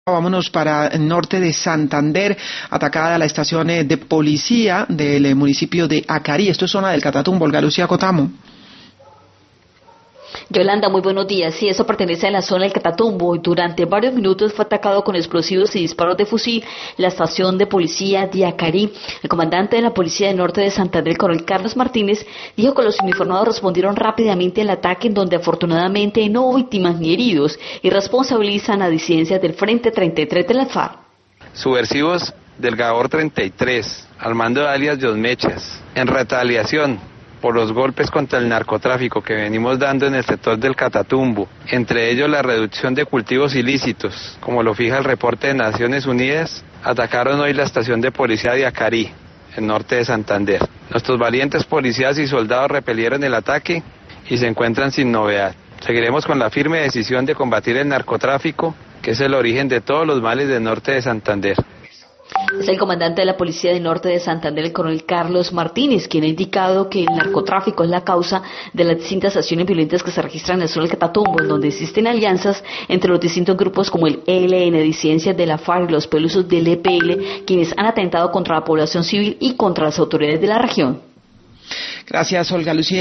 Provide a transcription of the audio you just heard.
Vámonos para el norte de Santander, atacada la estación de policía del municipio de Acarí. Esto es zona del Catatumbo. Olga Lucía Cotamo. Yolanda, muy buenos días. Sí, eso pertenece a la zona del Catatumbo y durante varios minutos fue atacado con explosivos y disparos de fusil la estación de policía de Acarí. El comandante de la policía del norte de Santander, el coronel Carlos Martínez, dijo que los uniformados respondieron rápidamente al ataque, en donde afortunadamente no hubo víctimas ni heridos, y responsabilizan a disidencias del Frente 33 de la FARC. Subversivos del Gabor 33, al mando de alias Dos Mechas, en retaliación por los golpes contra el narcotráfico que venimos dando en el sector del Catatumbo, entre ellos la reducción de cultivos ilícitos, como lo fija el reporte de Naciones Unidas, atacaron hoy la estación de policía de Acarí, en norte de Santander. Nuestros valientes policías y soldados repelieron el ataque y se encuentran sin novedad. Seguiremos con la firme decisión de combatir el narcotráfico, que es el origen de todos los males del norte de Santander. Es el comandante de la policía del norte de Santander, el coronel Carlos Martínez, quien ha indicado que el narcotráfico es la causa de las distintas acciones violentas que se registran en el sur del Catatumbo, en donde existen alianzas entre los distintos grupos como el ELN, disidencias de la FARC y los pelusos del EPL, quienes han atentado contra la población civil y contra las autoridades de la región. Gracias, Olga Lucía.